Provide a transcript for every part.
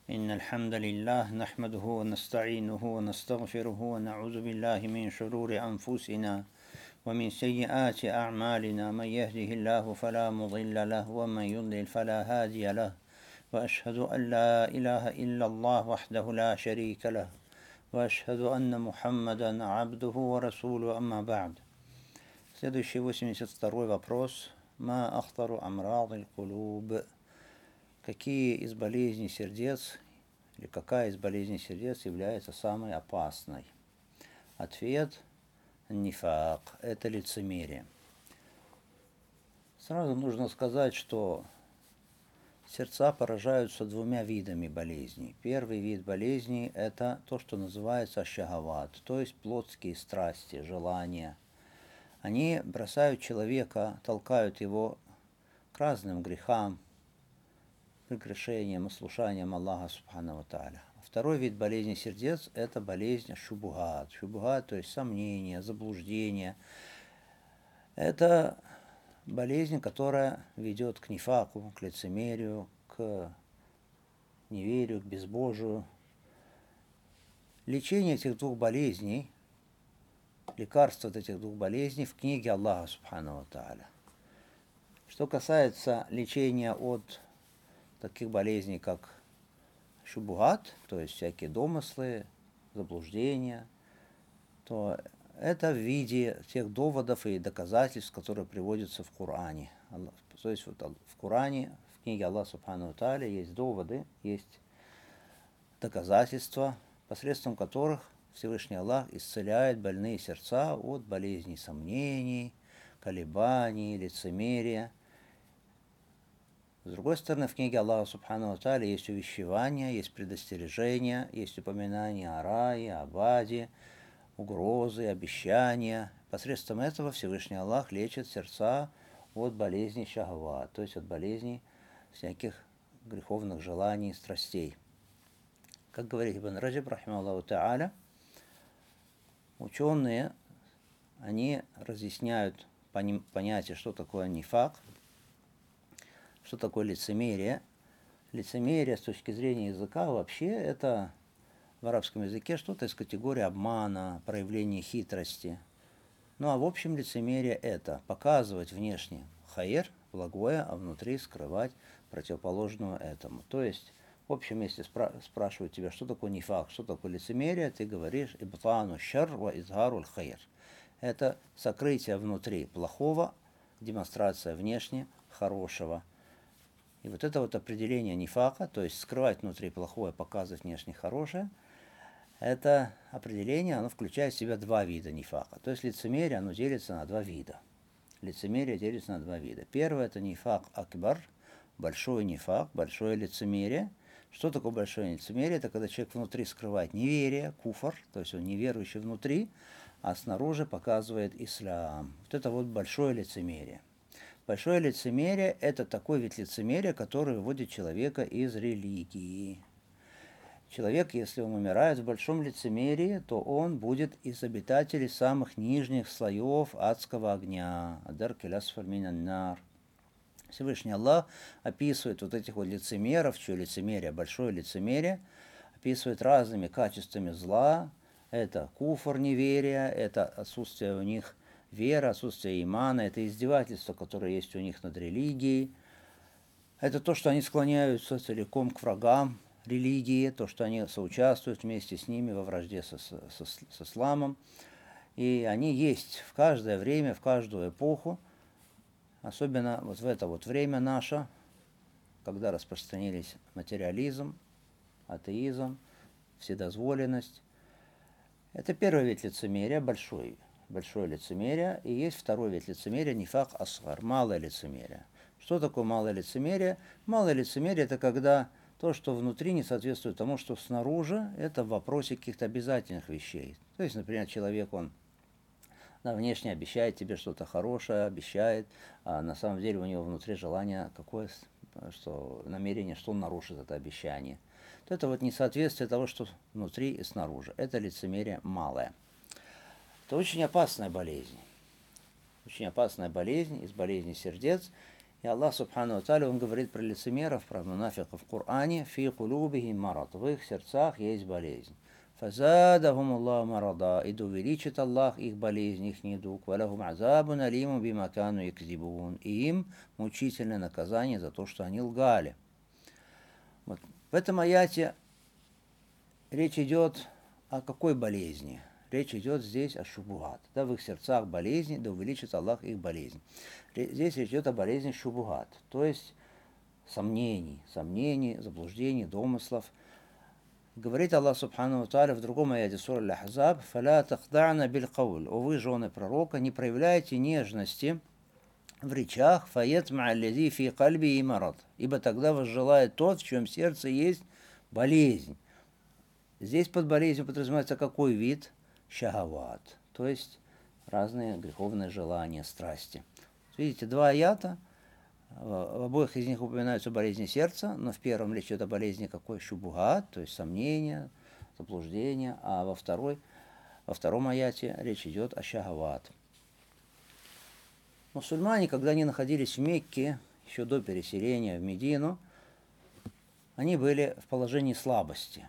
إن الحمد لله نحمده ونستعينه ونستغفره ونعوذ بالله من شرور أنفسنا ومن سيئات أعمالنا من يهده الله فلا مضل له ومن يضلل فلا هادي له وأشهد أن لا إله إلا الله وحده لا شريك له وأشهد أن محمدا عبده ورسوله أما بعد. Следующий 82 вопрос. Ма ахтару амрады аль-кулуб. Какие из болезней сердец или какая из болезней сердец является самой опасной? Ответ – нифак, это лицемерие. Сразу нужно сказать, что сердца поражаются двумя видами болезней. Первый вид болезней – это то, что называется шахават, то есть плотские страсти, желания. Они бросают человека, толкают его к разным грехам, прегрешением, ослушанием Аллаха Субхану ва Тааля. Второй вид болезни сердец – это болезнь шубухат. Шубухат, то есть сомнения, заблуждения. Это болезнь, которая ведет к нифаку, к лицемерию, к неверию, к безбожию. Лечение этих двух болезней, лекарство от этих двух болезней в книге Аллаха Субхану ва Тааля. Что касается лечения от таких болезней, как шубухат, то есть всякие домыслы, заблуждения, то это в виде тех доводов и доказательств, которые приводятся в Коране. То есть вот в Коране, в книге Аллаха Субхану ва Тааля есть доводы, есть доказательства, посредством которых Всевышний Аллах исцеляет больные сердца от болезней сомнений, колебаний, лицемерия. С другой стороны, в книге Аллаха Субхану ва Тааля есть увещевания, есть предостережения, есть упоминания о рае, об аде, угрозы, обещания. Посредством этого Всевышний Аллах лечит сердца от болезней шахват, то есть от болезней всяких греховных желаний, страстей. Как говорит Ибн Раджаб, рахимахуллаху тааля, ученые, они разъясняют понятие, что такое нифак, что такое лицемерие. Лицемерие с точки зрения языка вообще это в арабском языке что-то из категории обмана, проявления хитрости. Ну а в общем лицемерие это показывать внешне хайр, благое, а внутри скрывать противоположную этому. То есть, в общем, если спрашивают тебя, что такое нифак, что такое лицемерие, ты говоришь ибтану шар ва изгару хайр. Это сокрытие внутри плохого, демонстрация внешне хорошего. И вот это вот определение нифака, то есть скрывать внутри плохое, показывать внешне хорошее, это определение, оно включает в себя два вида нифака. То есть лицемерие, оно делится на два вида. Лицемерие делится на два вида. Первое – это нифак акбар, большой нифак, большое лицемерие. Что такое большое лицемерие? Это когда человек внутри скрывает неверие, куфр, то есть он неверующий внутри, а снаружи показывает ислам. Вот это вот большое лицемерие. Большое лицемерие – это такой вид лицемерия, который выводит человека из религии. Человек, если он умирает в большом лицемерии, то он будет из обитателей самых нижних слоев адского огня. Адар-киль асфаль минан нар. Всевышний Аллах описывает вот этих вот лицемеров, чье лицемерие, большое лицемерие, описывает разными качествами зла. Это куфр, неверие, это отсутствие у них веры, отсутствие имана, это издевательство, которое есть у них над религией. Это то, что они склоняются целиком к врагам религии, то, что они соучаствуют вместе с ними во вражде с исламом. И они есть в каждое время, в каждую эпоху, особенно вот в это вот время наше, когда распространились материализм, атеизм, вседозволенность. Это первый вид лицемерия, большое лицемерие, и есть второй вид лицемерия, нифак асгар, малое лицемерие. Что такое малое лицемерие? Малое лицемерие – это когда то, что внутри не соответствует тому, что снаружи, это в вопросе каких-то обязательных вещей. То есть, например, человек, он внешне обещает тебе что-то хорошее, обещает, а на самом деле у него внутри желание какое, что намерение, что он нарушит это обещание. То это вот несоответствие того, что внутри и снаружи. Это лицемерие малое. Это очень опасная болезнь. Очень опасная болезнь из болезней сердец. И Аллах Субхану ва Тааля, Он говорит про лицемеров, про мунафиков в Коране: «Фи кулубихим марад», в их сердцах есть болезнь. «Фазадахум Аллаху марада», и да увеличит Аллах их болезнь, их недуг. «Валахум азабун алиму бима кану якзибун», и им мучительное наказание за то, что они лгали. Вот. В этом аяте речь идет о какой болезни? Речь идет здесь о шубугат. Да, в их сердцах болезни, да увеличит Аллах их болезнь. Здесь речь идет о болезни шубугат, то есть сомнений, заблуждений, домыслов. Говорит Аллах Субхану ва Тааля в другом аяте сура Аль-Ахзаб: «Фаля тахдана биль кауль». О вы, жены пророка, не проявляйте нежности в речах, фаятма аллази фи кальби и марад, ибо тогда возжелает тот, в чьем сердце есть болезнь. Здесь под болезнью подразумевается какой вид? Шахават, то есть разные греховные желания, страсти. Видите, два аята, в обоих из них упоминаются болезни сердца, но в первом речь идет о болезни какой? Шубугат, то есть сомнения, заблуждения, а во втором аяте речь идет о шахават. Мусульмане, когда они находились в Мекке, еще до переселения в Медину, они были в положении слабости.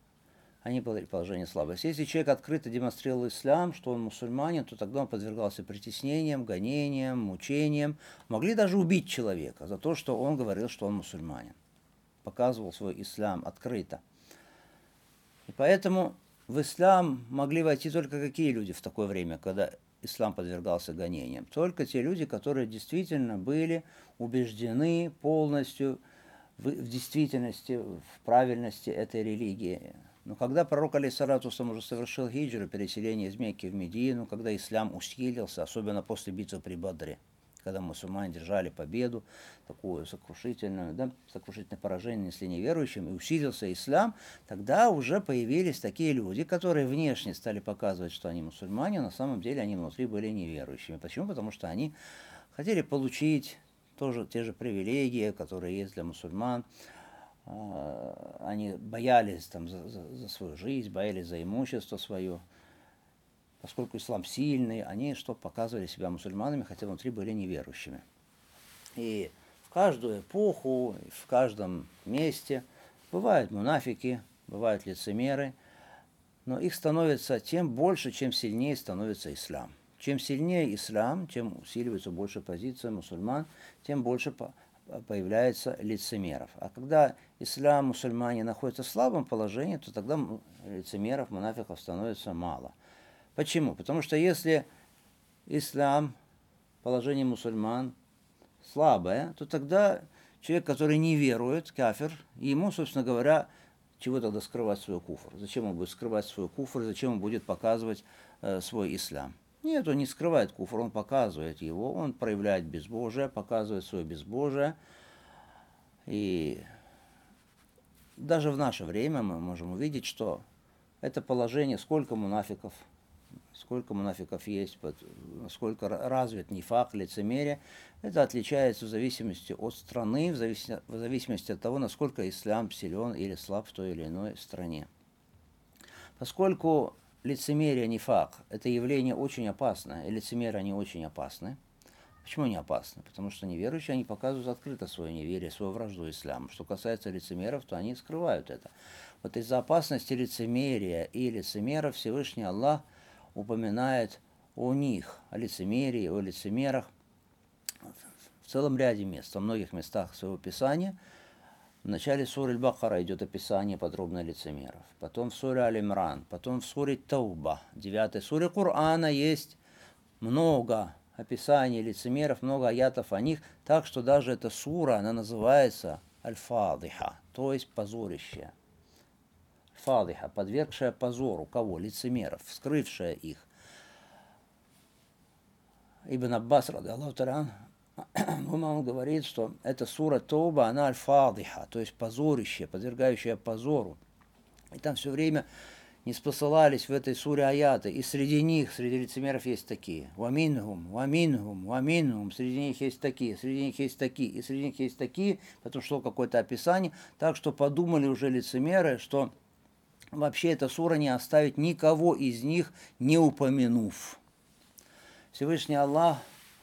Если человек открыто демонстрировал ислам, что он мусульманин, то тогда он подвергался притеснениям, гонениям, мучениям. Могли даже убить человека за то, что он говорил, что он мусульманин. Показывал свой ислам открыто. И поэтому в ислам могли войти только какие люди в такое время, когда ислам подвергался гонениям? Только те люди, которые действительно были убеждены полностью в действительности, в правильности этой религии. Но когда пророк, алейхиссалату вассалям, уже совершил хиджру, переселение из Мекки в Медину, когда ислам усилился, особенно после битвы при Бадре, когда мусульмане держали победу, такую сокрушительное поражение несли неверующим, и усилился ислам, тогда уже появились такие люди, которые внешне стали показывать, что они мусульмане, а на самом деле они внутри были неверующими. Почему? Потому что они хотели получить тоже те же привилегии, которые есть для мусульман. Они боялись там за свою жизнь, боялись за имущество свое. Поскольку ислам сильный, они показывали себя мусульманами, хотя внутри были неверующими. И в каждую эпоху, в каждом месте бывают мунафики, бывают лицемеры, но их становится тем больше, чем сильнее становится ислам. Чем сильнее ислам, тем усиливается больше позиция мусульман, тем больше появляется лицемеров. А когда ислам, мусульмане находятся в слабом положении, то тогда лицемеров, мунафиков становится мало. Почему? Потому что если ислам, положение мусульман слабое, то тогда человек, который не верует, кафир, ему, собственно говоря, чего тогда скрывать свой куфр? Зачем он будет скрывать свой куфр? Зачем он будет показывать свой ислам? Нет, он не скрывает куфр, он показывает его, он проявляет безбожие, показывает свое безбожие. И даже в наше время мы можем увидеть, что это положение, сколько мунафиков есть, насколько развит нифак, лицемерие, это отличается в зависимости от страны, в зависимости от того, насколько ислам силен или слаб в той или иной стране. Поскольку лицемерие, нифак, это явление очень опасное, и лицемеры, они очень опасны. Почему они опасны? Потому что неверующие, они показывают открыто свое неверие, свою вражду исламу. Что касается лицемеров, то они скрывают это. Вот из-за опасности лицемерия и лицемеров Всевышний Аллах упоминает о них, о лицемерии, о лицемерах в целом ряде мест, во многих местах своего Писания. В начале суры Аль-Бакара идет описание подробно лицемеров. Потом в суре Аль-Имран, потом в суре Тауба, 9 суре Корана есть много описаний лицемеров, много аятов о них, так что даже эта сура, она называется Аль-Фадиха, то есть позорище. Фадиха, подвергшая позору кого? Лицемеров, вскрывшая их. Ибн Аббас, радиаллаху та'аля, он говорит, что эта сура Тауба, она аль-фадиха, то есть позорище, подвергающее позору. И там все время не спосылались в этой суре аяты, и среди них, среди лицемеров есть такие. Ваминхум, среди них есть такие, среди них есть такие, и среди них есть такие, потом шло какое-то описание, так что подумали уже лицемеры, что вообще эта сура не оставит никого из них, не упомянув. Всевышний Аллах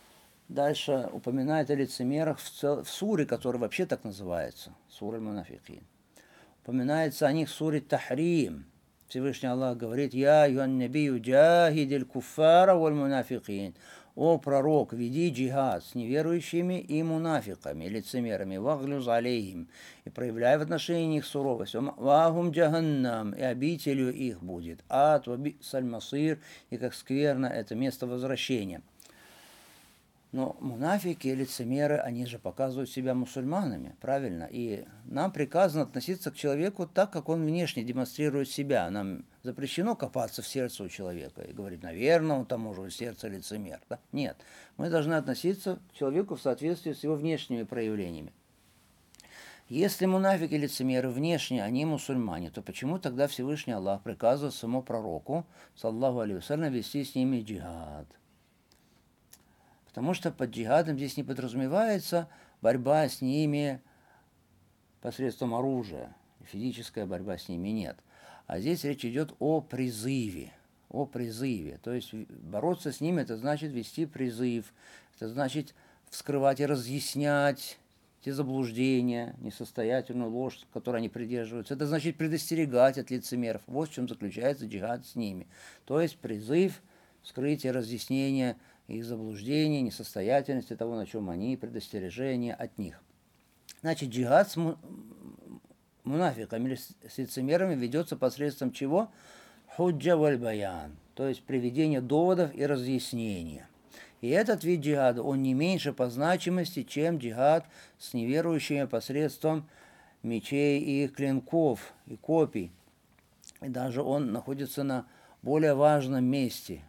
дальше упоминает о лицемерах в суре, которая вообще так называется, сура аль-Мунафикин. Упоминается о них в суре Тахрим. Всевышний Аллах говорит: «Я юан набию джахидиль куффара валь мунафикин». О пророк, веди джихад с неверующими и мунафиками, лицемерами, ваглюз алейхим, и проявляй в отношении них суровость. Вахум джаханнам, и обителью их будет ад, ваби сальмасир, и как скверно это место возвращения. Но мунафики, лицемеры, они же показывают себя мусульманами, правильно? И нам приказано относиться к человеку так, как он внешне демонстрирует себя. Нам запрещено копаться в сердце у человека и говорить: наверное, он там уже в сердце лицемер. Да? Нет, мы должны относиться к человеку в соответствии с его внешними проявлениями. Если мунафики, лицемеры внешне, они мусульмане, то почему тогда Всевышний Аллах приказывает самому пророку, саллаху алейхи вассалям, вести с ними джихад? Потому что под джихадом здесь не подразумевается борьба с ними посредством оружия. Физическая борьба с ними нет. А здесь речь идет о призыве. О призыве. То есть бороться с ними — это значит вести призыв. Это значит вскрывать и разъяснять те заблуждения, несостоятельную ложь, которой они придерживаются. Это значит предостерегать от лицемеров. Вот в чем заключается джихад с ними. То есть призыв, вскрытие, разъяснение их заблуждений, несостоятельности того, на чем они, предостережение от них. Значит, джихад с мунафиками, с лицемерами ведется посредством чего? Худжа валь баян, то есть приведение доводов и разъяснения. И этот вид джихада, он не меньше по значимости, чем джихад с неверующими посредством мечей и клинков, и копий. И даже он находится на более важном месте.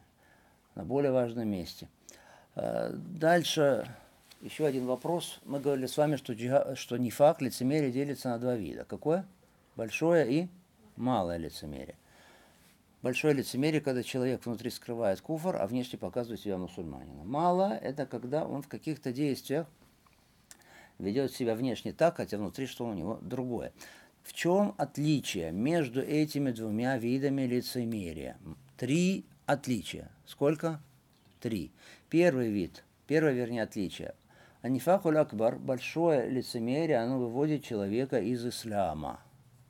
Дальше еще один вопрос. Мы говорили с вами, что нифак, лицемерие, делится на два вида. Какое? Большое и малое лицемерие. Большое лицемерие, когда человек внутри скрывает куфр, а внешне показывает себя мусульманином. Малое – это когда он в каких-то действиях ведет себя внешне так, хотя внутри что у него другое. В чем отличие между этими двумя видами лицемерия? 3 отличия. Сколько? 3. Первое, отличие. Анифакуль акбар, большое лицемерие, оно выводит человека из ислама.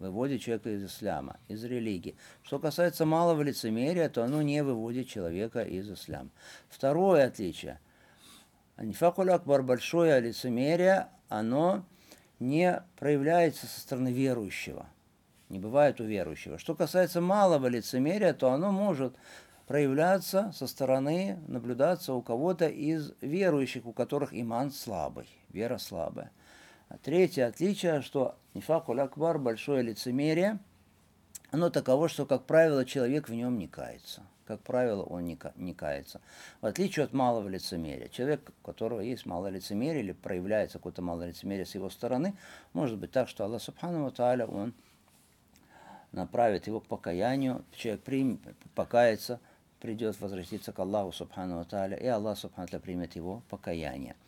Из религии. Что касается малого лицемерия, то оно не выводит человека из ислама. Второе отличие. Анифакуль акбар, большое лицемерие, оно не проявляется со стороны верующего. Не бывает у верующего. Что касается малого лицемерия, то оно может проявляться со стороны, наблюдаться у кого-то из верующих, у которых иман слабый, вера слабая. А третье отличие, что нифакуль акбар, большое лицемерие, оно таково, что, как правило, человек в нем не кается. Как правило, он не кается. В отличие от малого лицемерия. Человек, у которого есть малое лицемерие или проявляется какое-то малое лицемерие с его стороны, может быть так, что Аллах субхану ва тааля, он направит его к покаянию, человек покается, придет возвратиться к Аллаху субхану ва тааля, и Аллах субхану ва тааля примет его покаяние.